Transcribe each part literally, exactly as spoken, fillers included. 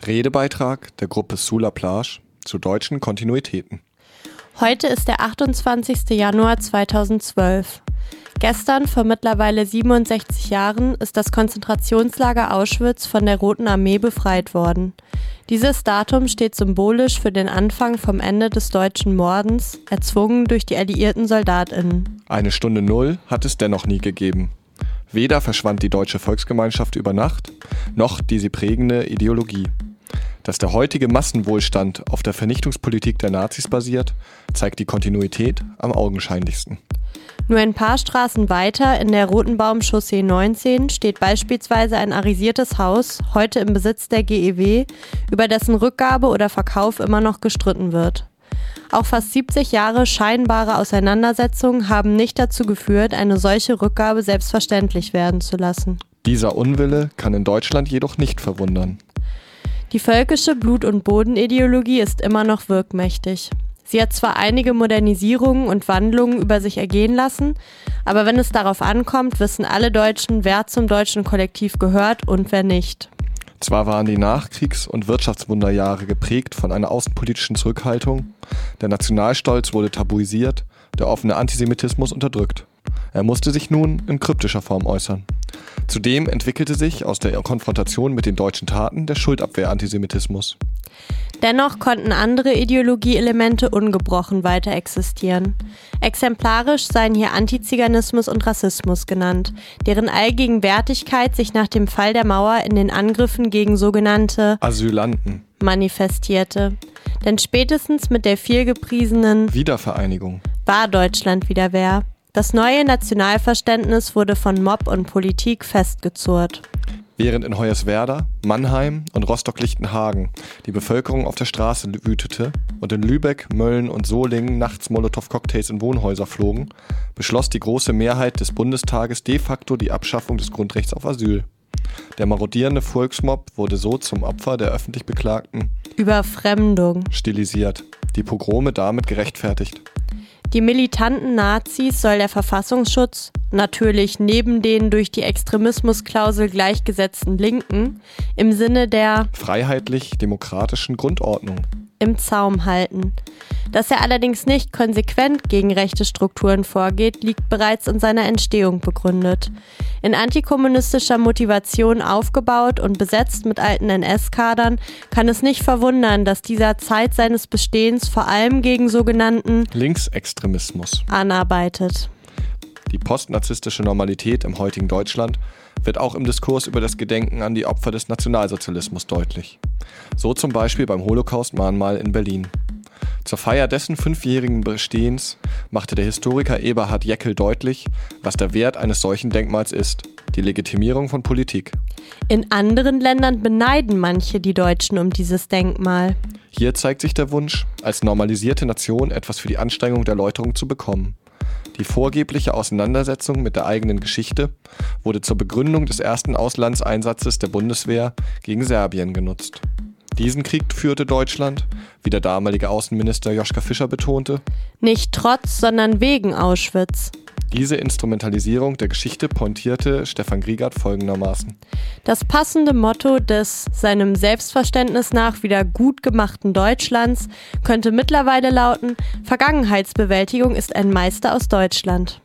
Redebeitrag der Gruppe Sous la Plage zu deutschen Kontinuitäten. Heute ist der achtundzwanzigster Januar zweitausendzwölf. Gestern, vor mittlerweile siebenundsechzig Jahren, ist das Konzentrationslager Auschwitz von der Roten Armee befreit worden. Dieses Datum steht symbolisch für den Anfang vom Ende des deutschen Mordens, erzwungen durch die alliierten SoldatInnen. Eine Stunde Null hat es dennoch nie gegeben. Weder verschwand die deutsche Volksgemeinschaft über Nacht, noch die sie prägende Ideologie. Dass der heutige Massenwohlstand auf der Vernichtungspolitik der Nazis basiert, zeigt die Kontinuität am augenscheinlichsten. Nur ein paar Straßen weiter, in der Rotenbaum-Chaussee neunzehn, steht beispielsweise ein arisiertes Haus, heute im Besitz der G E W, über dessen Rückgabe oder Verkauf immer noch gestritten wird. Auch fast siebzig Jahre scheinbare Auseinandersetzungen haben nicht dazu geführt, eine solche Rückgabe selbstverständlich werden zu lassen. Dieser Unwille kann in Deutschland jedoch nicht verwundern. Die völkische Blut- und Bodenideologie ist immer noch wirkmächtig. Sie hat zwar einige Modernisierungen und Wandlungen über sich ergehen lassen, aber wenn es darauf ankommt, wissen alle Deutschen, wer zum deutschen Kollektiv gehört und wer nicht. Zwar waren die Nachkriegs- und Wirtschaftswunderjahre geprägt von einer außenpolitischen Zurückhaltung, der Nationalstolz wurde tabuisiert, der offene Antisemitismus unterdrückt. Er musste sich nun in kryptischer Form äußern. Zudem entwickelte sich aus der Konfrontation mit den deutschen Taten der Schuldabwehr-Antisemitismus. Dennoch konnten andere Ideologieelemente ungebrochen weiter existieren. Exemplarisch seien hier Antiziganismus und Rassismus genannt, deren Allgegenwärtigkeit sich nach dem Fall der Mauer in den Angriffen gegen sogenannte Asylanten manifestierte. Denn spätestens mit der vielgepriesenen Wiedervereinigung war Deutschland wieder wer. Das neue Nationalverständnis wurde von Mob und Politik festgezurrt. Während in Hoyerswerda, Mannheim und Rostock-Lichtenhagen die Bevölkerung auf der Straße wütete und in Lübeck, Mölln und Solingen nachts Molotow-Cocktails in Wohnhäuser flogen, beschloss die große Mehrheit des Bundestages de facto die Abschaffung des Grundrechts auf Asyl. Der marodierende Volksmob wurde so zum Opfer der öffentlich beklagten Überfremdung stilisiert, die Pogrome damit gerechtfertigt. Die militanten Nazis soll der Verfassungsschutz, natürlich neben den durch die Extremismusklausel gleichgesetzten Linken, im Sinne der freiheitlich-demokratischen Grundordnung im Zaum halten. Dass er allerdings nicht konsequent gegen rechte Strukturen vorgeht, liegt bereits in seiner Entstehung begründet. In antikommunistischer Motivation aufgebaut und besetzt mit alten N S-Kadern, kann es nicht verwundern, dass dieser Zeit seines Bestehens vor allem gegen sogenannten Linksextremismus anarbeitet. Die postnarzistische Normalität im heutigen Deutschland wird auch im Diskurs über das Gedenken an die Opfer des Nationalsozialismus deutlich. So zum Beispiel beim Holocaust-Mahnmal in Berlin. Zur Feier dessen fünfjährigen Bestehens machte der Historiker Eberhard Jäckel deutlich, was der Wert eines solchen Denkmals ist: die Legitimierung von Politik. In anderen Ländern beneiden manche die Deutschen um dieses Denkmal. Hier zeigt sich der Wunsch, als normalisierte Nation etwas für die Anstrengung der Läuterung zu bekommen. Die vorgebliche Auseinandersetzung mit der eigenen Geschichte wurde zur Begründung des ersten Auslandseinsatzes der Bundeswehr gegen Serbien genutzt. Diesen Krieg führte Deutschland, wie der damalige Außenminister Joschka Fischer betonte, nicht trotz, sondern wegen Auschwitz. Diese Instrumentalisierung der Geschichte pointierte Stefan Griegart folgendermaßen: Das passende Motto des seinem Selbstverständnis nach wieder gut gemachten Deutschlands könnte mittlerweile lauten: Vergangenheitsbewältigung ist ein Meister aus Deutschland.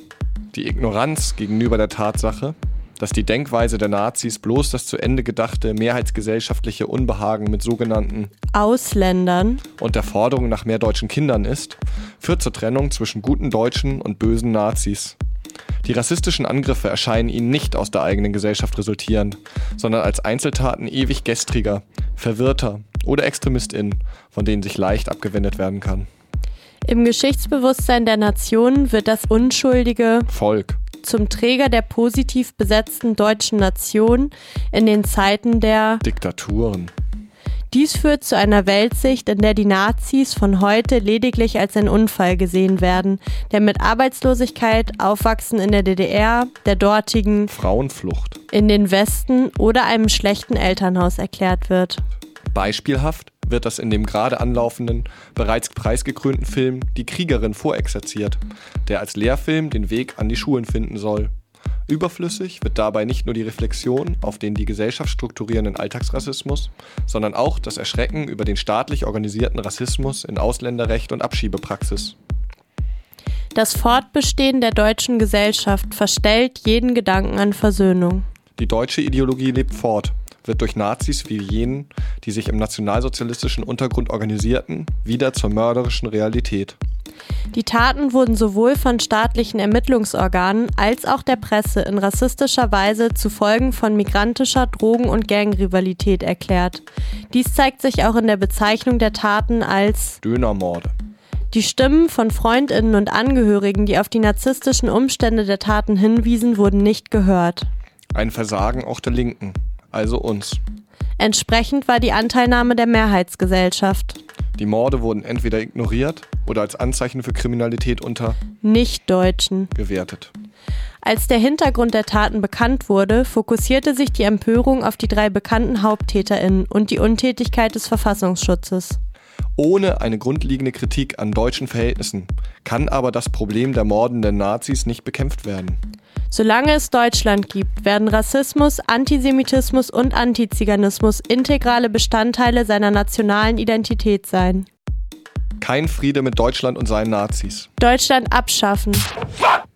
Die Ignoranz gegenüber der Tatsache, dass die Denkweise der Nazis bloß das zu Ende gedachte mehrheitsgesellschaftliche Unbehagen mit sogenannten Ausländern und der Forderung nach mehr deutschen Kindern ist, führt zur Trennung zwischen guten Deutschen und bösen Nazis. Die rassistischen Angriffe erscheinen ihnen nicht aus der eigenen Gesellschaft resultierend, sondern als Einzeltaten ewig gestriger, verwirrter oder ExtremistInnen, von denen sich leicht abgewendet werden kann. Im Geschichtsbewusstsein der Nationen wird das unschuldige Volk zum Träger der positiv besetzten deutschen Nation in den Zeiten der Diktaturen. Dies führt zu einer Weltsicht, in der die Nazis von heute lediglich als ein Unfall gesehen werden, der mit Arbeitslosigkeit, Aufwachsen in der D D R, der dortigen Frauenflucht in den Westen oder einem schlechten Elternhaus erklärt wird. Beispielhaft wird das in dem gerade anlaufenden, bereits preisgekrönten Film Die Kriegerin vorexerziert, der als Lehrfilm den Weg an die Schulen finden soll. Überflüssig wird dabei nicht nur die Reflexion auf den die Gesellschaft strukturierenden Alltagsrassismus, sondern auch das Erschrecken über den staatlich organisierten Rassismus in Ausländerrecht und Abschiebepraxis. Das Fortbestehen der deutschen Gesellschaft verstellt jeden Gedanken an Versöhnung. Die deutsche Ideologie lebt fort, wird durch Nazis wie jenen, die sich im nationalsozialistischen Untergrund organisierten, wieder zur mörderischen Realität. Die Taten wurden sowohl von staatlichen Ermittlungsorganen als auch der Presse in rassistischer Weise zu Folgen von migrantischer Drogen- und Gangrivalität erklärt. Dies zeigt sich auch in der Bezeichnung der Taten als Dönermorde. Die Stimmen von FreundInnen und Angehörigen, die auf die narzisstischen Umstände der Taten hinwiesen, wurden nicht gehört. Ein Versagen auch der Linken, also uns. Entsprechend war die Anteilnahme der Mehrheitsgesellschaft. Die Morde wurden entweder ignoriert oder als Anzeichen für Kriminalität unter Nichtdeutschen gewertet. Als der Hintergrund der Taten bekannt wurde, fokussierte sich die Empörung auf die drei bekannten HaupttäterInnen und die Untätigkeit des Verfassungsschutzes. Ohne eine grundlegende Kritik an deutschen Verhältnissen kann aber das Problem der mordenden Nazis nicht bekämpft werden. Solange es Deutschland gibt, werden Rassismus, Antisemitismus und Antiziganismus integrale Bestandteile seiner nationalen Identität sein. Kein Friede mit Deutschland und seinen Nazis. Deutschland abschaffen.